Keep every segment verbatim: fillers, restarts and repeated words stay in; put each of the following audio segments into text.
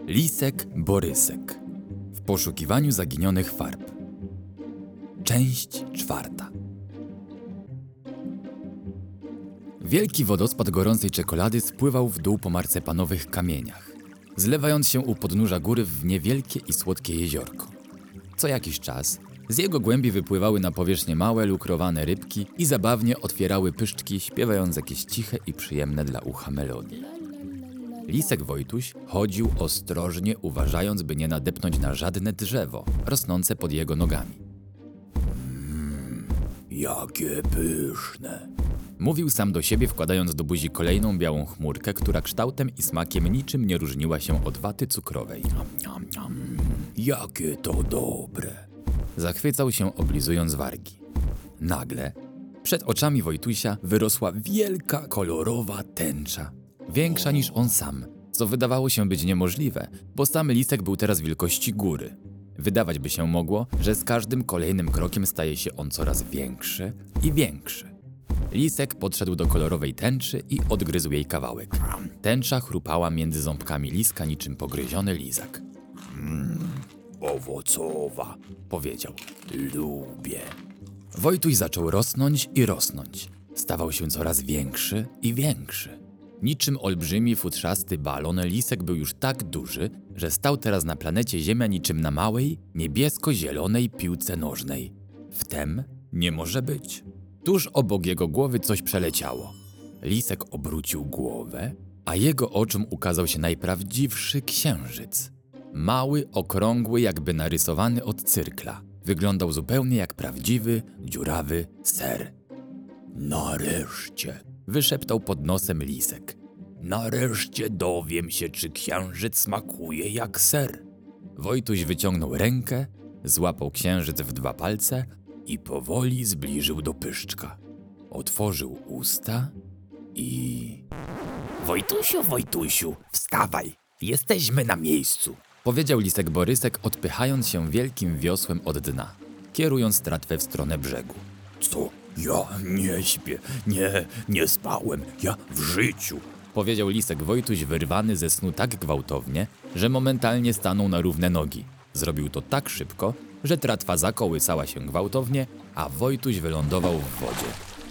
Lisek Borysek w poszukiwaniu zaginionych farb. Część czwarta. Wielki wodospad gorącej czekolady spływał w dół po marcepanowych kamieniach, zlewając się u podnóża góry w niewielkie i słodkie jeziorko. Co jakiś czas z jego głębi wypływały na powierzchnię małe, lukrowane rybki i zabawnie otwierały pyszczki, śpiewając jakieś ciche i przyjemne dla ucha melodie. Lisek Wojtuś chodził ostrożnie, uważając, by nie nadepnąć na żadne drzewo rosnące pod jego nogami. Mmm, jakie pyszne! Mówił sam do siebie, wkładając do buzi kolejną białą chmurkę, która kształtem i smakiem niczym nie różniła się od waty cukrowej. Niam, niam. Jakie to dobre! Zachwycał się, oblizując wargi. Nagle przed oczami Wojtusia wyrosła wielka, kolorowa tęcza. Większa niż on sam, co wydawało się być niemożliwe, bo sam lisek był teraz wielkości góry. Wydawać by się mogło, że z każdym kolejnym krokiem staje się on coraz większy i większy. Lisek podszedł do kolorowej tęczy i odgryzł jej kawałek. Tęcza chrupała między ząbkami liska niczym pogryziony lizak. Mmm, owocowa, powiedział. Lubię. Wojtuś zaczął rosnąć i rosnąć. Stawał się coraz większy i większy. Niczym olbrzymi, futrzasty balon, lisek był już tak duży, że stał teraz na planecie Ziemia niczym na małej, niebiesko-zielonej piłce nożnej. Wtem nie może być. Tuż obok jego głowy coś przeleciało. Lisek obrócił głowę, a jego oczom ukazał się najprawdziwszy księżyc. Mały, okrągły, jakby narysowany od cyrkla. Wyglądał zupełnie jak prawdziwy, dziurawy ser. Nareszcie! Wyszeptał pod nosem lisek. Nareszcie dowiem się, czy księżyc smakuje jak ser. Wojtuś wyciągnął rękę, złapał księżyc w dwa palce i powoli zbliżył do pyszczka. Otworzył usta i... Wojtusiu, Wojtusiu, wstawaj, jesteśmy na miejscu, powiedział lisek Borysek, odpychając się wielkim wiosłem od dna, kierując tratwę w stronę brzegu. Co? Ja nie śpię, nie, nie spałem, ja w życiu, powiedział lisek Wojtuś, wyrwany ze snu tak gwałtownie, że momentalnie stanął na równe nogi. Zrobił to tak szybko, że tratwa zakołysała się gwałtownie, a Wojtuś wylądował w wodzie.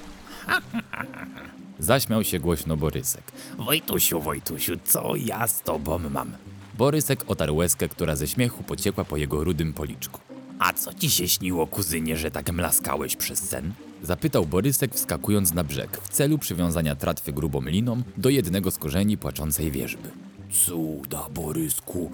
Zaśmiał się głośno Borysek. Wojtusiu, Wojtusiu, co ja z tobą mam? Borysek otarł łezkę, która ze śmiechu pociekła po jego rudym policzku. A co ci się śniło, kuzynie, że tak mlaskałeś przez sen? Zapytał Borysek, wskakując na brzeg w celu przywiązania tratwy grubą liną do jednego z korzeni płaczącej wierzby. Cuda, Borysku,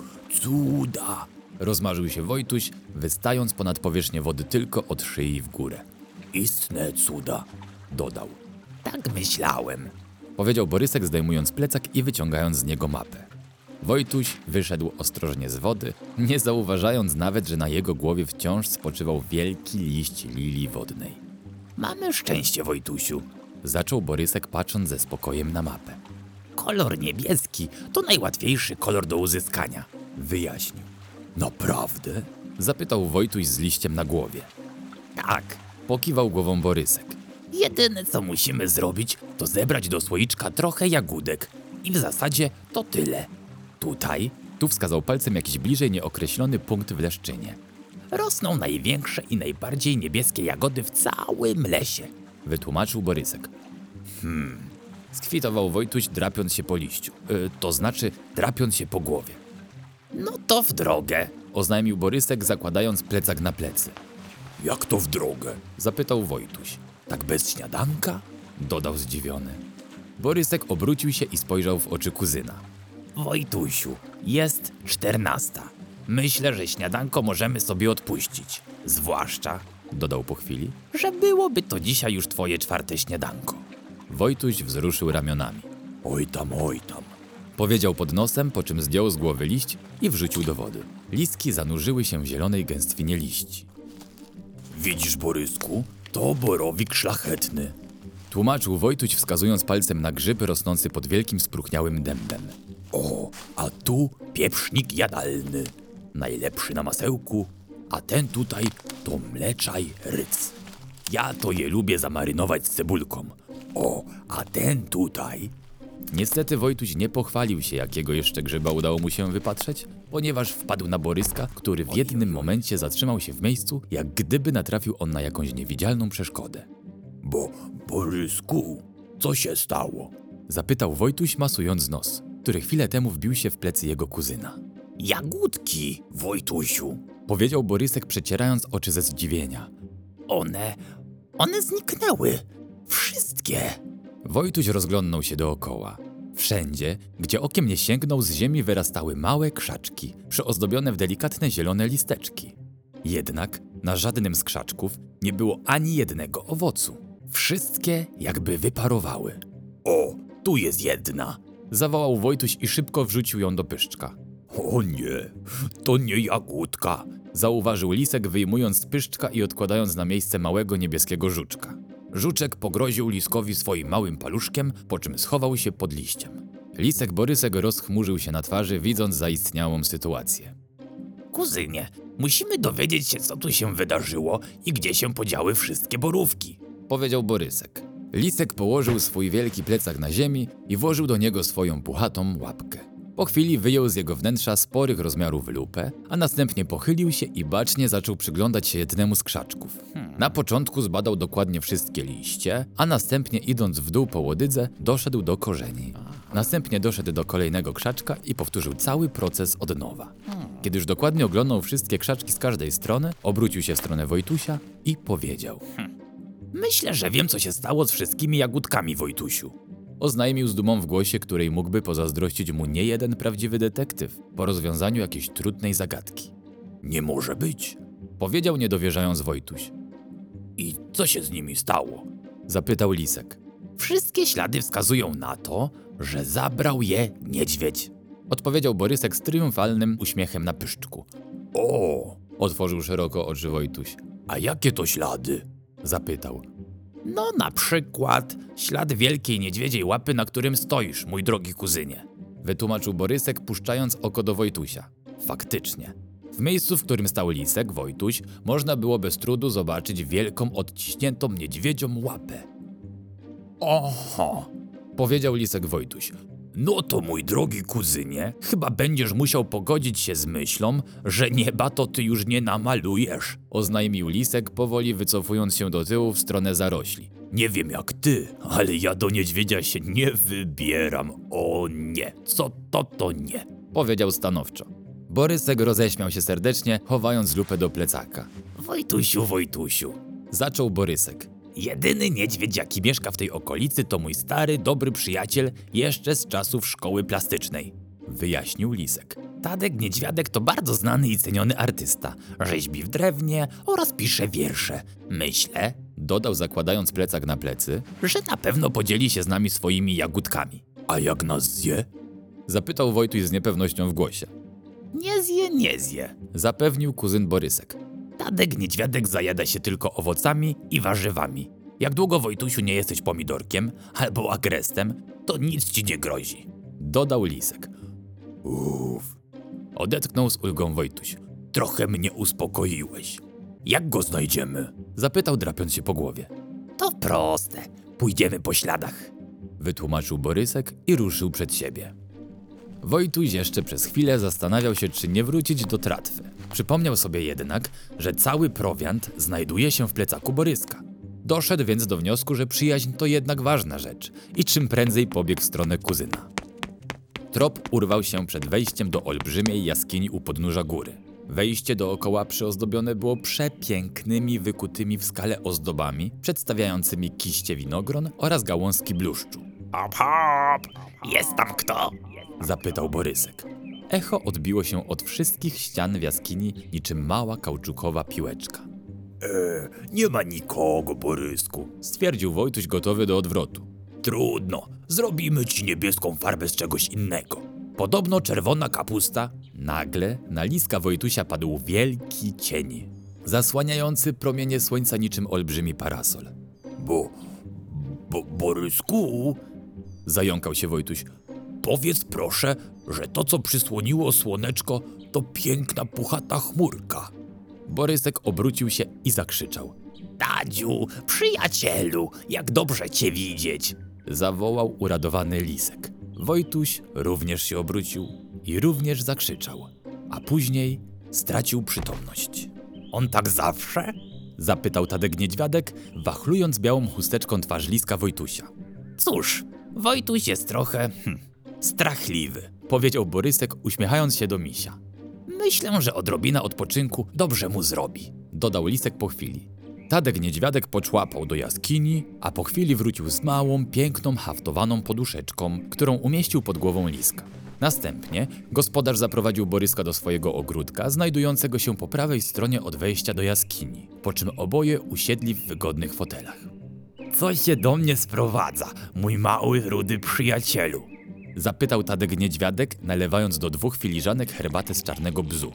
cuda! Rozmarzył się Wojtuś, wystając ponad powierzchnię wody tylko od szyi w górę. Istne cuda, dodał. Tak myślałem, powiedział Borysek, zdejmując plecak i wyciągając z niego mapę. Wojtuś wyszedł ostrożnie z wody, nie zauważając nawet, że na jego głowie wciąż spoczywał wielki liść lilii wodnej. Mamy szczęście, Wojtusiu, zaczął Borysek, patrząc ze spokojem na mapę. Kolor niebieski to najłatwiejszy kolor do uzyskania, wyjaśnił. Naprawdę? Zapytał Wojtuś z liściem na głowie. Tak, pokiwał głową Borysek. Jedyne co musimy zrobić, to zebrać do słoiczka trochę jagódek i w zasadzie to tyle. Tutaj, tu wskazał palcem jakiś bliżej nieokreślony punkt w Leszczynie. Rosną największe i najbardziej niebieskie jagody w całym lesie, wytłumaczył Borysek. Hmm, skwitował Wojtuś, drapiąc się po liściu, yy, to znaczy drapiąc się po głowie. No to w drogę, oznajmił Borysek, zakładając plecak na plecy. Jak to w drogę? Zapytał Wojtuś. Tak bez śniadanka? Dodał zdziwiony. Borysek obrócił się i spojrzał w oczy kuzyna. Wojtusiu, jest czternasta. Myślę, że śniadanko możemy sobie odpuścić. Zwłaszcza, dodał po chwili, że byłoby to dzisiaj już twoje czwarte śniadanko. Wojtuś wzruszył ramionami. Oj tam, oj tam, powiedział pod nosem, po czym zdjął z głowy liść i wrzucił do wody. Listki zanurzyły się w zielonej gęstwinie liści. Widzisz, Borysku, to borowik szlachetny, tłumaczył Wojtuś, wskazując palcem na grzyb rosnący pod wielkim spróchniałym dębem. O, a tu pieprznik jadalny, najlepszy na masełku, a ten tutaj to mleczaj ryc. Ja to je lubię zamarynować z cebulką. O, a ten tutaj Niestety Wojtuś nie pochwalił się, jakiego jeszcze grzyba udało mu się wypatrzeć, ponieważ wpadł na Boryska, który w jednym momencie zatrzymał się w miejscu, jak gdyby natrafił on na jakąś niewidzialną przeszkodę. Bo, Borysku, co się stało? Zapytał Wojtuś, masując nos, który chwilę temu wbił się w plecy jego kuzyna. Jagódki, Wojtusiu. Powiedział Borysek, przecierając oczy ze zdziwienia. One, one zniknęły. Wszystkie. Wojtuś rozglądnął się dookoła. Wszędzie, gdzie okiem nie sięgnął, z ziemi wyrastały małe krzaczki, przyozdobione w delikatne zielone listeczki. Jednak na żadnym z krzaczków nie było ani jednego owocu. Wszystkie jakby wyparowały. O, tu jest jedna. Zawołał Wojtuś i szybko wrzucił ją do pyszczka. O nie, to nie jagódka. Zauważył Lisek, wyjmując z pyszczka i odkładając na miejsce małego niebieskiego żuczka. Żuczek pogroził Liskowi swoim małym paluszkiem, po czym schował się pod liściem. Lisek Borysek rozchmurzył się na twarzy, widząc zaistniałą sytuację. Kuzynie, musimy dowiedzieć się, co tu się wydarzyło i gdzie się podziały wszystkie borówki. Powiedział Borysek. Lisek położył swój wielki plecak na ziemi i włożył do niego swoją puchatą łapkę. Po chwili wyjął z jego wnętrza sporych rozmiarów lupę, a następnie pochylił się i bacznie zaczął przyglądać się jednemu z krzaczków. Na początku zbadał dokładnie wszystkie liście, a następnie idąc w dół po łodydze doszedł do korzeni. Następnie doszedł do kolejnego krzaczka i powtórzył cały proces od nowa. Kiedy już dokładnie oglądał wszystkie krzaczki z każdej strony, obrócił się w stronę Wojtusia i powiedział. Myślę, że wiem, co się stało z wszystkimi jagódkami, Wojtusiu. Oznajmił z dumą w głosie, której mógłby pozazdrościć mu niejeden prawdziwy detektyw po rozwiązaniu jakiejś trudnej zagadki. Nie może być. Powiedział, nie dowierzając Wojtuś. I co się z nimi stało? Zapytał Lisek. Wszystkie ślady wskazują na to, że zabrał je niedźwiedź. Odpowiedział Borysek z triumfalnym uśmiechem na pyszczku. O, Otworzył szeroko oczy Wojtuś. a jakie to ślady? Zapytał. No na przykład ślad wielkiej niedźwiedziej łapy, na którym stoisz, mój drogi kuzynie. Wytłumaczył Borysek, puszczając oko do Wojtusia. Faktycznie. W miejscu, w którym stał Lisek, Wojtuś, można było bez trudu zobaczyć wielką, odciśniętą niedźwiedzią łapę. Oho, Powiedział Lisek Wojtuś. no to mój drogi kuzynie, chyba będziesz musiał pogodzić się z myślą, że nieba to ty już nie namalujesz. Oznajmił Lisek, powoli wycofując się do tyłu w stronę zarośli. Nie wiem jak ty, ale ja do niedźwiedzia się nie wybieram. O nie, co to to nie. Powiedział stanowczo. Borysek roześmiał się serdecznie, chowając lupę do plecaka. Wojtusiu, Wojtusiu, Zaczął Borysek. jedyny niedźwiedź, jaki mieszka w tej okolicy, to mój stary, dobry przyjaciel jeszcze z czasów szkoły plastycznej. Wyjaśnił Lisek. Tadek Niedźwiadek to bardzo znany i ceniony artysta. Rzeźbi w drewnie oraz pisze wiersze. Myślę, Dodał, zakładając plecak na plecy. że na pewno podzieli się z nami swoimi jagódkami. A jak nas zje? Zapytał Wojtuś z niepewnością w głosie. Nie zje, nie zje. Zapewnił kuzyn Borysek. Tadek Niedźwiadek zajada się tylko owocami i warzywami. Jak długo, Wojtusiu, nie jesteś pomidorkiem albo agrestem, to nic ci nie grozi. Dodał Lisek. Uff, Odetchnął z ulgą Wojtuś. trochę mnie uspokoiłeś. Jak go znajdziemy? Zapytał, drapiąc się po głowie. To proste. Pójdziemy po śladach. Wytłumaczył Borysek i ruszył przed siebie. Wojtuś jeszcze przez chwilę zastanawiał się, czy nie wrócić do tratwy. Przypomniał sobie jednak, że cały prowiant znajduje się w plecaku Boryska. Doszedł więc do wniosku, że przyjaźń to jednak ważna rzecz i czym prędzej pobiegł w stronę kuzyna. Trop urwał się przed wejściem do olbrzymiej jaskini u podnóża góry. Wejście dookoła przyozdobione było przepięknymi, wykutymi w skale ozdobami, przedstawiającymi kiście winogron oraz gałązki bluszczu. Hop, hop! Jest tam kto? Zapytał Borysek. Echo odbiło się od wszystkich ścian w jaskini niczym mała kauczukowa piłeczka. Eee, nie ma nikogo, Borysku. Stwierdził Wojtuś, gotowy do odwrotu. Trudno, zrobimy ci niebieską farbę z czegoś innego. Podobno czerwona kapusta. Nagle na Liska Wojtusia padł wielki cień, zasłaniający promienie słońca niczym olbrzymi parasol. Bo, bo, Borysku, Zająkał się Wojtuś. powiedz proszę, że to, co przysłoniło słoneczko, to piękna, puchata chmurka. Borysek obrócił się i zakrzyczał. Tadziu, przyjacielu, jak dobrze cię widzieć. Zawołał uradowany Lisek. Wojtuś również się obrócił i również zakrzyczał, a później stracił przytomność. On tak zawsze? Zapytał Tadek Niedźwiadek, wachlując białą chusteczką twarz Liska Wojtusia. Cóż, Wojtuś jest trochę hm, strachliwy. Powiedział Borysek, uśmiechając się do misia. Myślę, że odrobina odpoczynku dobrze mu zrobi. Dodał Lisek po chwili. Tadek Niedźwiadek poczłapał do jaskini, a po chwili wrócił z małą, piękną, haftowaną poduszeczką, którą umieścił pod głową Liska. Następnie gospodarz zaprowadził Boryska do swojego ogródka, znajdującego się po prawej stronie od wejścia do jaskini, po czym oboje usiedli w wygodnych fotelach. Co się do mnie sprowadza, mój mały, rudy przyjacielu? Zapytał Tadek Niedźwiadek, nalewając do dwóch filiżanek herbatę z czarnego bzu.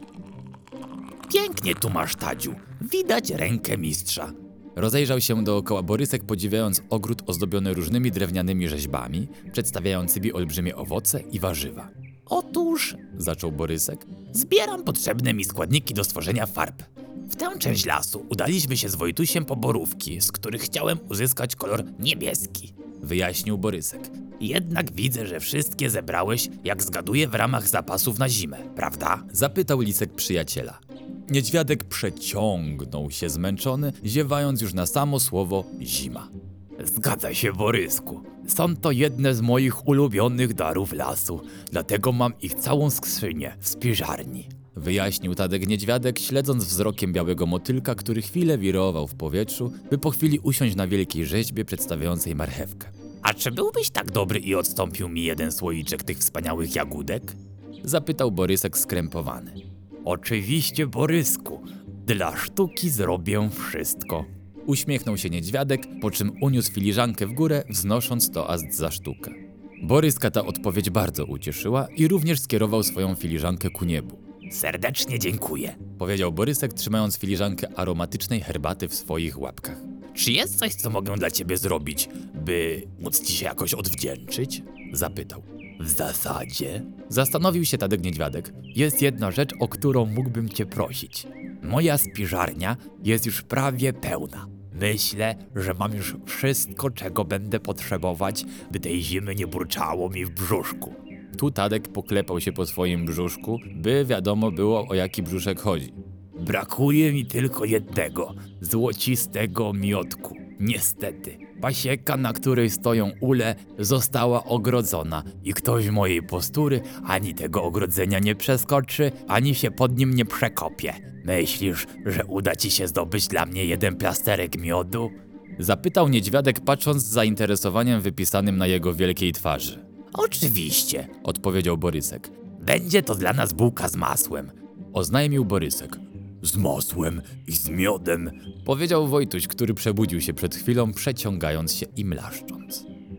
Pięknie tu masz, Tadziu. Widać rękę mistrza. Rozejrzał się dookoła Borysek, podziwiając ogród ozdobiony różnymi drewnianymi rzeźbami, przedstawiającymi olbrzymie owoce i warzywa. Otóż, Zaczął Borysek. zbieram potrzebne mi składniki do stworzenia farb. W tę część lasu udaliśmy się z Wojtusiem po borówki, z których chciałem uzyskać kolor niebieski. Wyjaśnił Borysek. Jednak widzę, że wszystkie zebrałeś, jak zgaduję, w ramach zapasów na zimę, prawda? Zapytał Lisek przyjaciela. Niedźwiadek przeciągnął się zmęczony, ziewając już na samo słowo zima. Zgadza się, Borysku. Są to jedne z moich ulubionych darów lasu, dlatego mam ich całą skrzynię w spiżarni. Wyjaśnił Tadek Niedźwiadek, śledząc wzrokiem białego motylka, który chwilę wirował w powietrzu, by po chwili usiąść na wielkiej rzeźbie przedstawiającej marchewkę. A czy byłbyś tak dobry i odstąpił mi jeden słoiczek tych wspaniałych jagódek? Zapytał Borysek skrępowany. Oczywiście, Borysku. Dla sztuki zrobię wszystko. Uśmiechnął się Niedźwiadek, po czym uniósł filiżankę w górę, wznosząc toast za sztukę. Boryska ta odpowiedź bardzo ucieszyła i również skierował swoją filiżankę ku niebu. Serdecznie dziękuję. Powiedział Borysek, trzymając filiżankę aromatycznej herbaty w swoich łapkach. Czy jest coś, co mogę dla ciebie zrobić, by móc ci się jakoś odwdzięczyć? Zapytał. W zasadzie Zastanowił się Tadek Niedźwiadek. jest jedna rzecz, o którą mógłbym cię prosić. Moja spiżarnia jest już prawie pełna. Myślę, że mam już wszystko, czego będę potrzebować, by tej zimy nie burczało mi w brzuszku. Tu Tadek poklepał się po swoim brzuszku, by wiadomo było, o jaki brzuszek chodzi. Brakuje mi tylko jednego, złocistego miodku. Niestety, pasieka, na której stoją ule, została ogrodzona i ktoś mojej postury ani tego ogrodzenia nie przeskoczy, ani się pod nim nie przekopie. Myślisz, że uda ci się zdobyć dla mnie jeden plasterek miodu? Zapytał Niedźwiadek, patrząc z zainteresowaniem wypisanym na jego wielkiej twarzy. Oczywiście, Odpowiedział Borysek. będzie to dla nas bułka z masłem. Oznajmił Borysek. Z masłem i z miodem. Powiedział Wojtuś, który przebudził się przed chwilą, przeciągając się i mlaszcząc.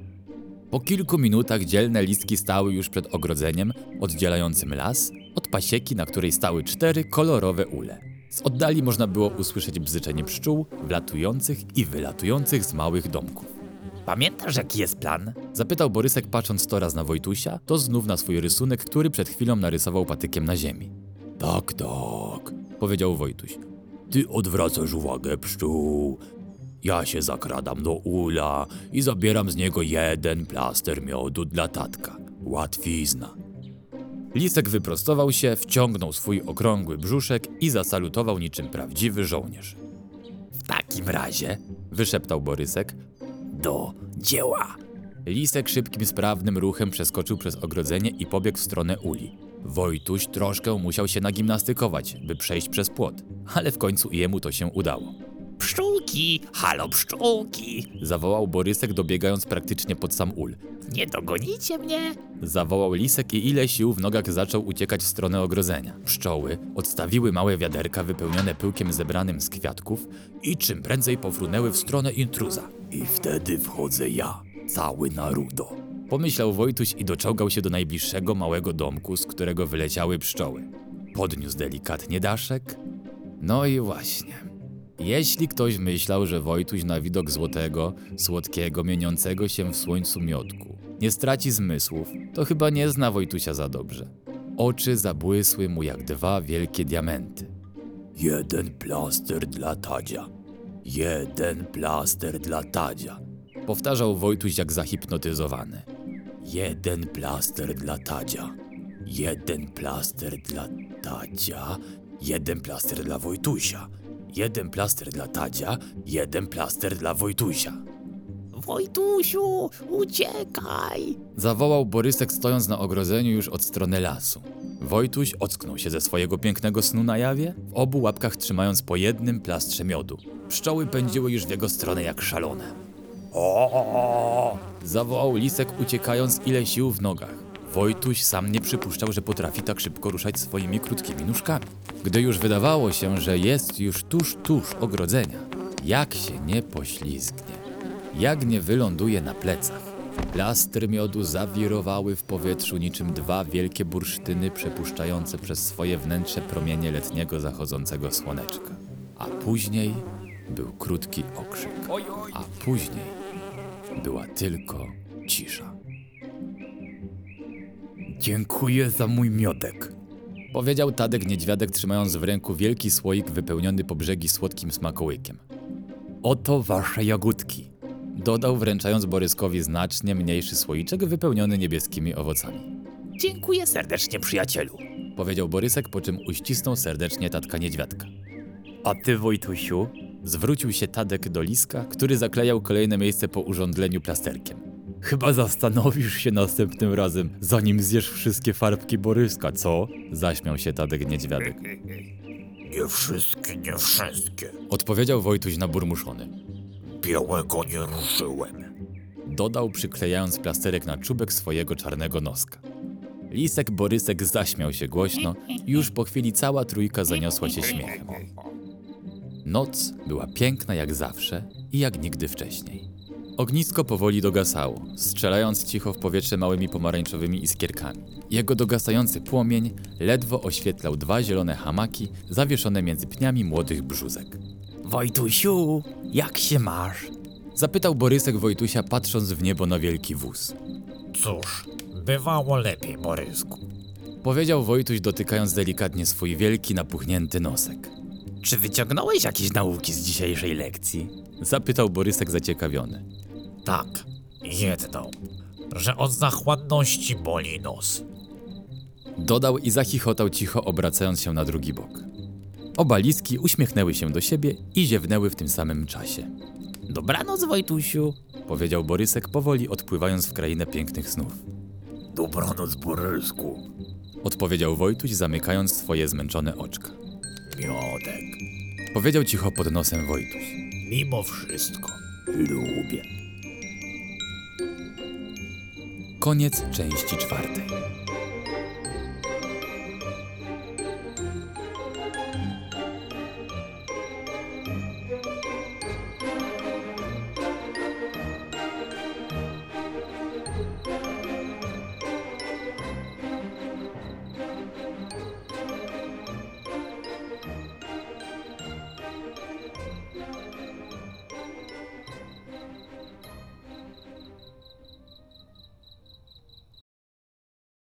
Po kilku minutach dzielne listki stały już przed ogrodzeniem oddzielającym las od pasieki, na której stały cztery kolorowe ule. Z oddali można było usłyszeć bzyczenie pszczół, wlatujących i wylatujących z małych domków. Pamiętasz, jaki jest plan? Zapytał Borysek, patrząc to raz na Wojtusia, to znów na swój rysunek, który przed chwilą narysował patykiem na ziemi. Tak, tak, Powiedział Wojtuś. ty odwracasz uwagę pszczół. Ja się zakradam do ula i zabieram z niego jeden plaster miodu dla tatka. Łatwizna. Lisek wyprostował się, wciągnął swój okrągły brzuszek i zasalutował niczym prawdziwy żołnierz. W takim razie Wyszeptał Borysek. do dzieła. Lisek szybkim, sprawnym ruchem przeskoczył przez ogrodzenie i pobiegł w stronę uli. Wojtuś troszkę musiał się nagimnastykować, by przejść przez płot, ale w końcu jemu to się udało. Pszczółki, halo pszczółki, Zawołał Borysek, dobiegając praktycznie pod sam ul. nie dogonicie mnie? Zawołał Lisek i ile sił w nogach zaczął uciekać w stronę ogrodzenia. Pszczoły odstawiły małe wiaderka wypełnione pyłkiem zebranym z kwiatków i czym prędzej pofrunęły w stronę intruza. I wtedy wchodzę ja, cały na rudo. Pomyślał Wojtuś i doczołgał się do najbliższego małego domku, z którego wyleciały pszczoły. Podniósł delikatnie daszek. No i właśnie. Jeśli ktoś myślał, że Wojtuś na widok złotego, słodkiego, mieniącego się w słońcu miodku nie straci zmysłów, to chyba nie zna Wojtusia za dobrze. Oczy zabłysły mu jak dwa wielkie diamenty. Jeden plaster dla Tadzia. Jeden plaster dla Tadzia. Powtarzał Wojtuś jak zahipnotyzowany. Jeden plaster dla Tadzia. Jeden plaster dla Tadzia. Jeden plaster dla Wojtusia. Jeden plaster dla Tadzia. Jeden plaster dla Wojtusia. Wojtusiu, uciekaj! Zawołał Borysek, stojąc na ogrodzeniu już od strony lasu. Wojtuś ocknął się ze swojego pięknego snu na jawie, w obu łapkach trzymając po jednym plastrze miodu. Pszczoły pędziły już w jego stronę jak szalone. O! Zawołał Lisek, uciekając ile sił w nogach. Wojtuś sam nie przypuszczał, że potrafi tak szybko ruszać swoimi krótkimi nóżkami. Gdy już wydawało się, że jest już tuż, tuż ogrodzenia, jak się nie poślizgnie, jak nie wyląduje na plecach. Plastry miodu zawirowały w powietrzu niczym dwa wielkie bursztyny przepuszczające przez swoje wnętrze promienie letniego zachodzącego słoneczka. A później był krótki okrzyk, a później była tylko cisza. Dziękuję za mój miodek, Powiedział Tadek Niedźwiadek, trzymając w ręku wielki słoik wypełniony po brzegi słodkim smakołykiem. Oto wasze jagódki. Dodał, wręczając Boryskowi znacznie mniejszy słoiczek wypełniony niebieskimi owocami. Dziękuję serdecznie, przyjacielu. Powiedział Borysek, po czym uścisnął serdecznie Tatka Niedźwiadka. A ty, Wojtusiu? Zwrócił się Tadek do Liska, który zaklejał kolejne miejsce po urządleniu plasterkiem. Chyba zastanowisz się następnym razem, zanim zjesz wszystkie farbki Boryska, co? Zaśmiał się Tadek Niedźwiadek. Nie wszystkie, nie wszystkie. Odpowiedział Wojtuś naburmuszony. Białego nie ruszyłem. Dodał, przyklejając plasterek na czubek swojego czarnego noska. Lisek Borysek zaśmiał się głośno i już po chwili cała trójka zaniosła się śmiechem. Noc była piękna jak zawsze i jak nigdy wcześniej. Ognisko powoli dogasało, strzelając cicho w powietrze małymi pomarańczowymi iskierkami. Jego dogasający płomień ledwo oświetlał dwa zielone hamaki zawieszone między pniami młodych brzózek. Wojtusiu, jak się masz? Zapytał Borysek Wojtusia, patrząc w niebo na wielki wóz. Cóż, bywało lepiej, Borysku. Powiedział Wojtuś, dotykając delikatnie swój wielki, napuchnięty nosek. Czy wyciągnąłeś jakieś nauki z dzisiejszej lekcji? Zapytał Borysek zaciekawiony. Tak, jedną, że od zachłanności boli nos. Dodał i zachichotał cicho, obracając się na drugi bok. Oba liski uśmiechnęły się do siebie i ziewnęły w tym samym czasie. Dobranoc, Wojtusiu. Powiedział Borysek, powoli odpływając w krainę pięknych snów. Dobranoc, Borysku. Odpowiedział Wojtuś, zamykając swoje zmęczone oczka. Miodek, Powiedział cicho pod nosem Wojtuś. mimo wszystko. Lubię. Koniec części czwartej.